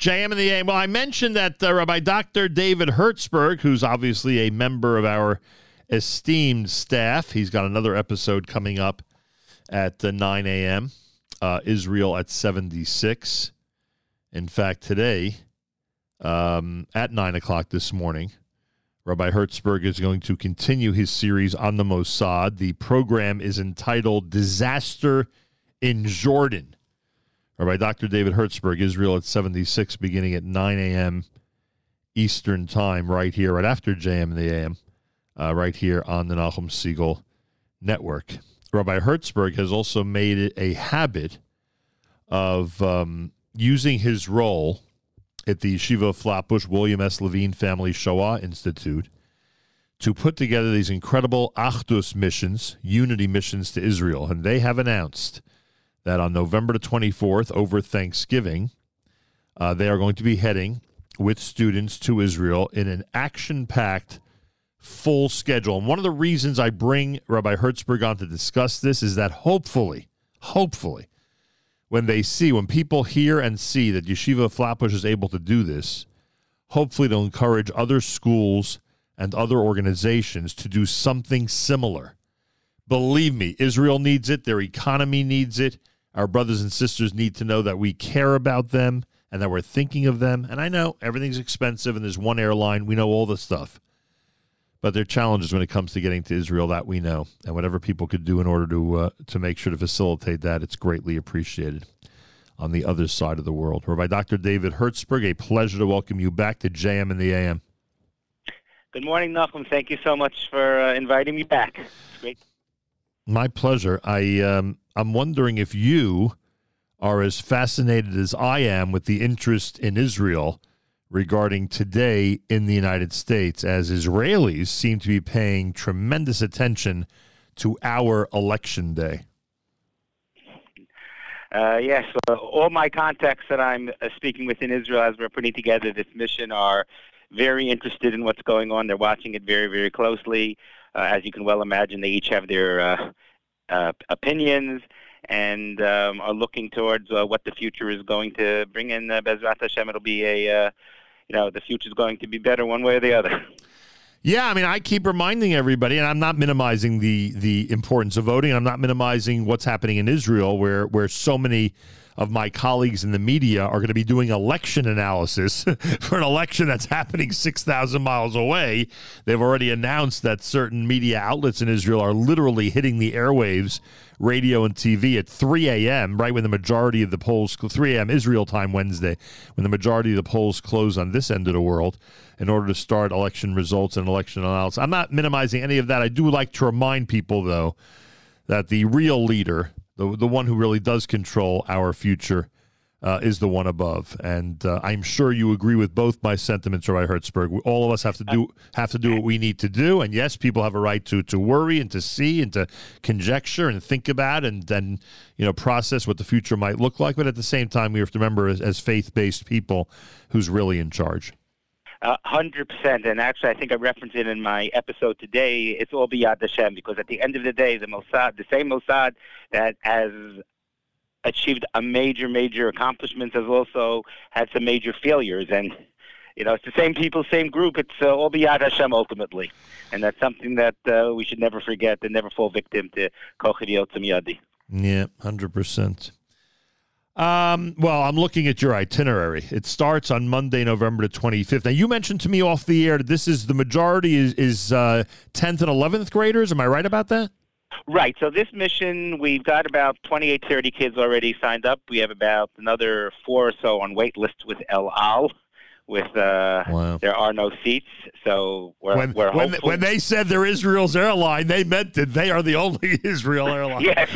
JM in the AM. Well, I mentioned that Rabbi Dr. David Hertzberg, who's obviously a member of our esteemed staff, he's got another episode coming up at 9 a.m., Israel at 76. In fact, today, at 9 o'clock this morning, Rabbi Hertzberg is going to continue his series on the Mossad. The program is entitled Disaster in Jordan. Rabbi Dr. David Hertzberg, Israel at 76, beginning at 9 a.m. Eastern Time, right here, right after JM in the AM, right here on the Nachum Segal Network. Rabbi Hertzberg has also made it a habit of using his role at the Yeshiva of Flatbush William S. Levine Family Shoah Institute to put together these incredible Achdus missions, unity missions to Israel. And they have announced that on November the 24th, over Thanksgiving, they are going to be heading with students to Israel in an action-packed, full schedule. And one of the reasons I bring Rabbi Hertzberg on to discuss this is that hopefully, when people hear and see that Yeshiva of Flatbush is able to do this, hopefully it'll encourage other schools and other organizations to do something similar. Believe me, Israel needs it. Their economy needs it. Our brothers and sisters need to know that we care about them and that we're thinking of them. And I know everything's expensive and there's one airline. We know all the stuff. But there are challenges when it comes to getting to Israel, that we know. And whatever people could do in order to make sure to facilitate that, it's greatly appreciated on the other side of the world. Rabbi Dr. David Hertzberg, a pleasure to welcome you back to JM in the AM. Good morning, Nachum. Thank you so much for inviting me back. It's great. My pleasure. I'm wondering if you are as fascinated as I am with the interest in Israel regarding today in the United States, as Israelis seem to be paying tremendous attention to our election day. Yes, all my contacts that I'm speaking with in Israel as we're putting together this mission are very interested in what's going on. They're watching it very, very closely. As you can well imagine, they each have their opinions and are looking towards what the future is going to bring in. Bezrat Hashem, it'll be the future is going to be better one way or the other. Yeah, I mean, I keep reminding everybody, and I'm not minimizing the importance of voting. I'm not minimizing what's happening in Israel, where so many of my colleagues in the media are going to be doing election analysis for an election that's happening 6,000 miles away. They've already announced that certain media outlets in Israel are literally hitting the airwaves, radio and TV at 3 a.m., right when the majority of the polls, 3 a.m. Israel time Wednesday, when the majority of the polls close on this end of the world, in order to start election results and election analysis. I'm not minimizing any of that. I do like to remind people, though, that the real leader, the one who really does control our future, is the one above. And I'm sure you agree with both my sentiments, Rabbi Hertzberg. All of us have to do what we need to do. And yes, people have a right to worry and to see and to conjecture and think about and then process what the future might look like. But at the same time, we have to remember as faith-based people who's really in charge. 100%, and actually I think I referenced it in my episode today. It's all B'Yad Hashem, because at the end of the day, the same Mossad that has achieved a major accomplishments has also had some major failures, and it's the same people, same group. It's all B'Yad Hashem ultimately, and that's something that we should never forget and never fall victim to Kochid Yotzim Yadi. Yeah, 100%. Well, I'm looking at your itinerary. It starts on Monday, November the 25th. Now, you mentioned to me off the air that this is the majority is 10th and 11th graders. Am I right about that? Right. So this mission, we've got about 28, 30 kids already signed up. We have about another 4 or so on wait list with El Al. Wow. There are no seats, so we're hopeful. When they said they're Israel's airline, they meant that they are the only Israel airline. Yes.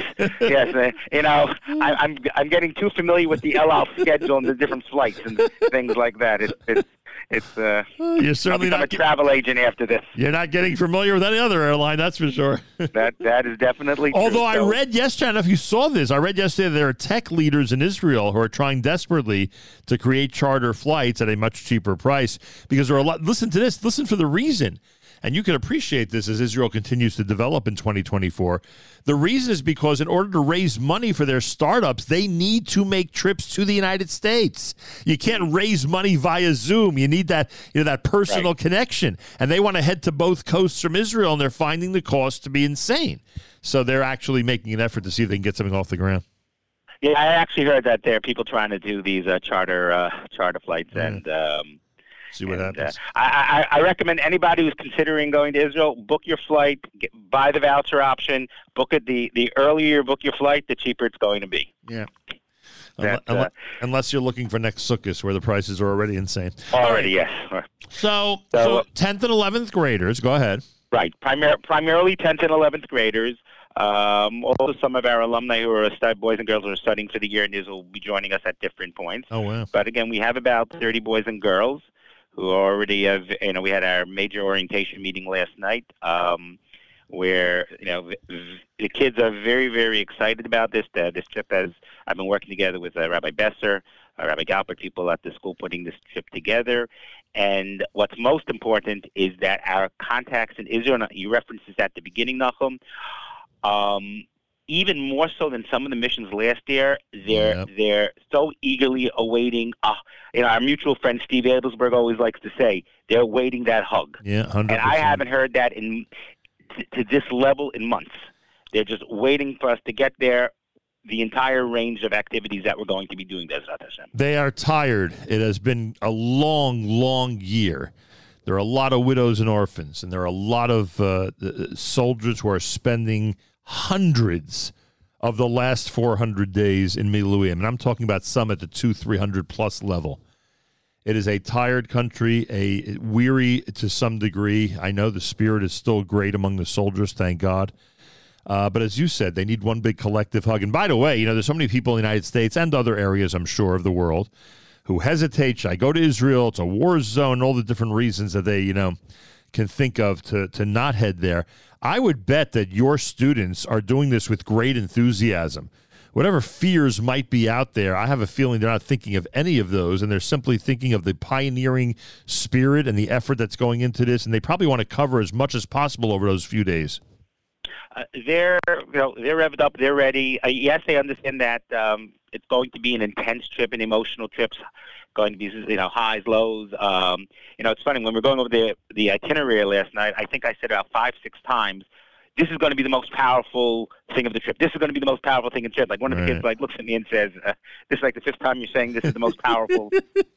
I'm getting too familiar with the El Al schedule and the different flights and things like that. You're certainly not a travel agent after this. You're not getting familiar with any other airline, that's for sure. That is definitely true. Although I read yesterday, I don't know if you saw this, there are tech leaders in Israel who are trying desperately to create charter flights at a much cheaper price because there are a lot. Listen to this. Listen for the reason. and you can appreciate this as Israel continues to develop in 2024. The reason is because in order to raise money for their startups, they need to make trips to the United States. You can't raise money via Zoom. You need that, that personal connection. And they want to head to both coasts from Israel, and they're finding the cost to be insane. So they're actually making an effort to see if they can get something off the ground. Yeah, I actually heard that there are people trying to do these charter flights, and see what happens. I recommend anybody who's considering going to Israel, book your flight, buy the voucher option, book it. The earlier you book your flight, the cheaper it's going to be. Yeah. Unless you're looking for next Sukkot, where the prices are already insane. Already, yes. So 10th and 11th graders, go ahead. Right, primarily 10th and 11th graders. Also, some of our alumni who are boys and girls who are studying for the year in Israel will be joining us at different points. Oh, wow. But again, we have about 30 boys and girls who already have, we had our major orientation meeting last night, where, the kids are very, very excited about this. This trip I've been working together with Rabbi Besser, Rabbi Galpert, people at the school putting this trip together. And what's most important is that our contacts in Israel, you referenced this at the beginning, Nachum, even more so than some of the missions last year, they're so eagerly awaiting. Our mutual friend Steve Adelsberg always likes to say, they're awaiting that hug. Yeah, 100%. And I haven't heard that to this level in months. They're just waiting for us to get there. The entire range of activities that we're going to be doing, Bezrat Hashem. They are tired. It has been a long, long year. There are a lot of widows and orphans, and there are a lot of soldiers who are spending hundreds of the last 400 days in Miluim. And I'm talking about some at the 200-300 plus level. It is a tired country, a weary to some degree. I know the spirit is still great among the soldiers, thank God. But as you said, they need one big collective hug. And by the way, there's so many people in the United States and other areas, I'm sure, of the world who hesitate. Should I go to Israel? It's a war zone, all the different reasons that they, can think of to not head there. I would bet that your students are doing this with great enthusiasm. Whatever fears might be out there, I have a feeling they're not thinking of any of those, and they're simply thinking of the pioneering spirit and the effort that's going into this, and they probably want to cover as much as possible over those few days. They're revved up. They're ready. Yes, they understand that it's going to be an intense trip, an emotional trip. Going to be, highs, lows. It's funny when we're going over the itinerary last night. I think I said about 5-6 times, this is going to be the most powerful thing of the trip. This is going to be the most powerful thing in the trip. Like one of the kids looks at me and says, "This is like the 5th time you're saying this is the most powerful,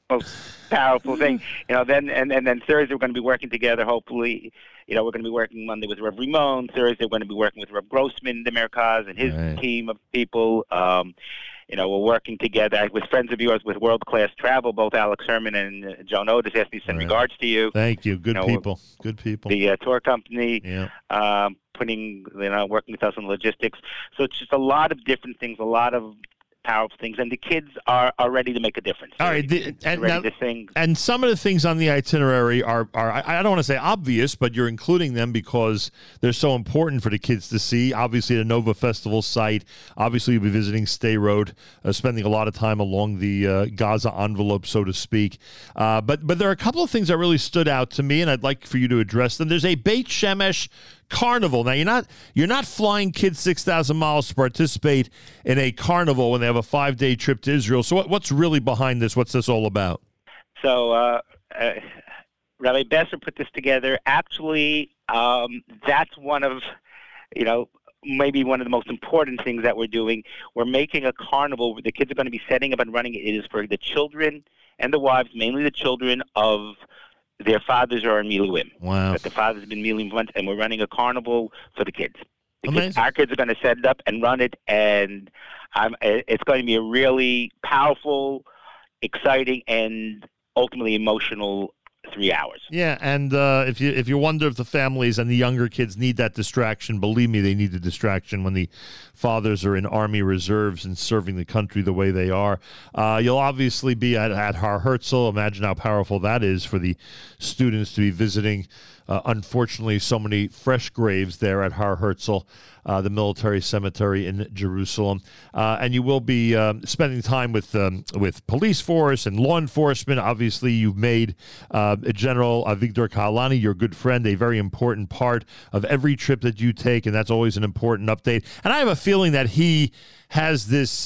thing." Then Thursday we're going to be working together. Hopefully, we're going to be working Monday with Rev Rimon. Thursday we're going to be working with Rev Grossman, the Merkaz, and his team of people. We're working together with friends of yours with World Class Travel. Both Alex Herman and Joan Otis asked me to send regards to you. Thank you. Good people. The tour company. Yeah. Working with us on logistics. So it's just a lot of different things, a lot of powerful things, and the kids are ready to make a difference. All right, and some of the things on the itinerary are I don't want to say obvious, but you're including them because they're so important for the kids to see. Obviously, the Nova Festival site. Obviously, you'll be visiting Stay Road, spending a lot of time along the Gaza envelope, so to speak. But there are a couple of things that really stood out to me, and I'd like for you to address them. There's a Beit Shemesh carnival. Now, you're not flying kids 6,000 miles to participate in a carnival when they have a 5-day trip to Israel. So what's really behind this? What's this all about? So Rabbi Besser put this together. Actually, that's one of, maybe one of the most important things that we're doing. We're making a carnival where the kids are going to be setting up and running. It is for the children and the wives, mainly the children of their fathers are in Miluim. Wow. That the fathers have been Miluim once, and we're running a carnival for the kids. Amazing. Our kids are going to set it up and run it, and it's going to be a really powerful, exciting, and ultimately emotional 3 hours. Yeah, and if you wonder if the families and the younger kids need that distraction, believe me, they need the distraction when the fathers are in Army reserves and serving the country the way they are. You'll obviously be at Har Herzl. Imagine how powerful that is for the students to be visiting unfortunately, so many fresh graves there at Har Herzl, the military cemetery in Jerusalem. And you will be spending time with police force and law enforcement. Obviously, you've made General Avigdor Kahalani, your good friend, a very important part of every trip that you take, and that's always an important update. And I have a feeling that he has this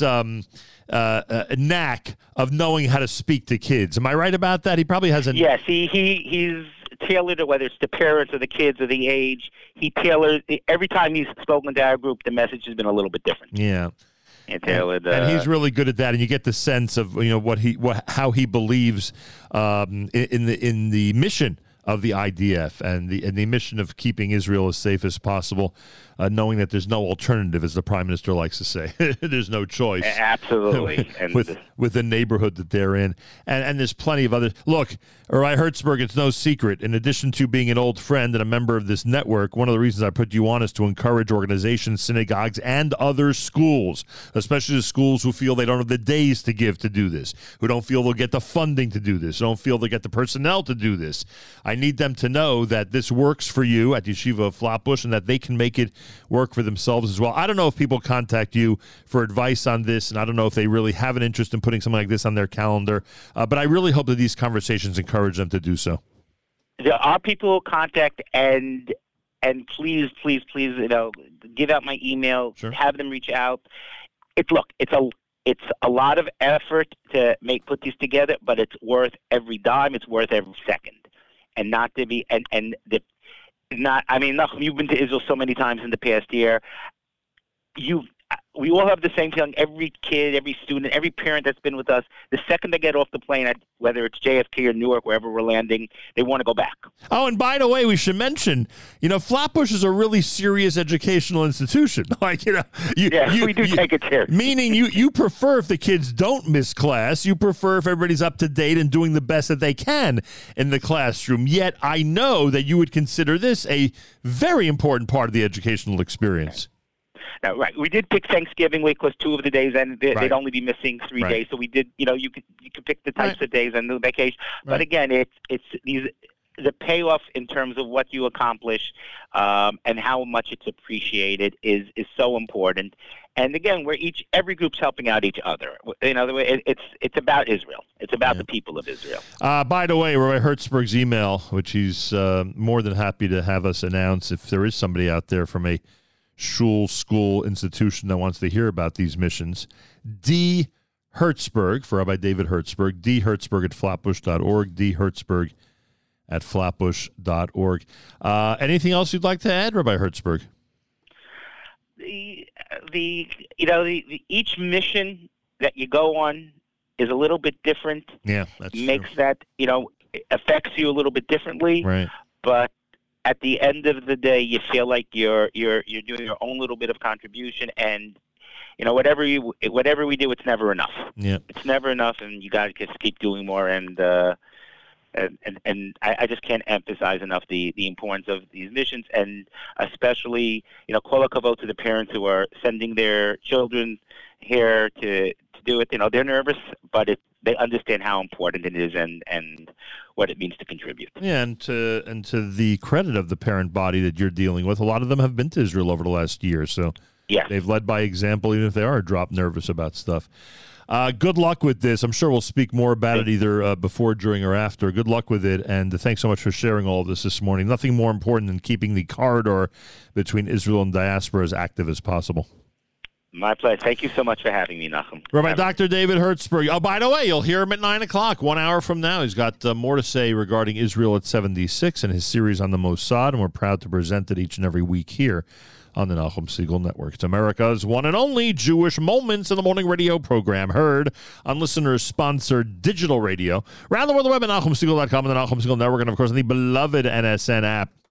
knack of knowing how to speak to kids. Am I right about that? He probably has a... Yes, he's tailored it, whether it's the parents or the kids or the age. He tailored every time he's spoken to our group, the message has been a little bit different. Yeah. And tailored, and he's really good at that, and you get the sense of how he believes in the mission of the IDF and the mission of keeping Israel as safe as possible, knowing that there's no alternative, as the Prime Minister likes to say. There's no choice. Absolutely. with the neighborhood that they're in. And there's plenty of others. Look, Rabbi Hertzberg, it's no secret. In addition to being an old friend and a member of this network, one of the reasons I put you on is to encourage organizations, synagogues, and other schools, especially the schools who feel they don't have the days to give to do this, who don't feel they'll get the funding to do this, who don't feel they'll get the personnel to do this. I need them to know that this works for you at Yeshiva of Flatbush and that they can make it work for themselves as well. I don't know if people contact you for advice on this, and I don't know if they really have an interest in putting something like this on their calendar, but I really hope that these conversations encourage them to do so. There are people contact, and please, give out my email, Sure. Have them reach out. It's a lot of effort to put these together, but it's worth every dime. It's worth every second. And not to be Nachum, you've been to Israel so many times in the past year. We all have the same feeling. Every kid, every student, every parent that's been with us, the second they get off the plane, whether it's JFK or Newark, wherever we're landing, they want to go back. Oh, and by the way, we should mention, Flatbush is a really serious educational institution. We do take it serious. Meaning you prefer if the kids don't miss class. You prefer if everybody's up to date and doing the best that they can in the classroom. Yet I know that you would consider this a very important part of the educational experience. Right. We did pick Thanksgiving week because 2 of the days, and they'd only be missing 3 days. So we did, you could pick the types of days and the vacation. But again, it's the payoff in terms of what you accomplish and how much it's appreciated is so important. And again, every group's helping out each other. In other words, it's about Israel. It's about the people of Israel. By the way, Rabbi Hertzberg's email, which he's more than happy to have us announce if there is somebody out there from a shul, school, institution that wants to hear about these missions. D. Hertzberg, for Rabbi David Hertzberg, dhertzberg at flatbush.org, dhertzberg at flatbush.org. Anything else you'd like to add, Rabbi Hertzberg? Each mission that you go on is a little bit different. Yeah, that's makes true. That, affects you a little bit differently. Right. But at the end of the day, you feel like you're doing your own little bit of contribution, and whatever we do, it's never enough. Yeah, it's never enough, and you got to just keep doing more. And I just can't emphasize enough the importance of these missions, and especially kol hakavod to the parents who are sending their children here to do it. They're nervous, but they understand how important it is and what it means to contribute. Yeah, and to the credit of the parent body that you're dealing with, a lot of them have been to Israel over the last year, so yes. They've led by example, even if they are a drop nervous about stuff. Good luck with this. I'm sure we'll speak more about it either before, during, or after. Good luck with it, and thanks so much for sharing all of this morning. Nothing more important than keeping the corridor between Israel and diaspora as active as possible. My pleasure. Thank you so much for having me, Nachum. Rabbi Dr. David Hertzberg. Oh, by the way, you'll hear him at 9 o'clock, 1 hour from now. He's got more to say regarding Israel at 76 and his series on the Mossad, and we're proud to present it each and every week here on the Nachum Segal Network. It's America's one and only Jewish Moments in the Morning radio program, heard on listeners-sponsored digital radio. Around the world, the web at NachumSegal.com and the Nachum Segal Network, and, of course, on the beloved NSN app.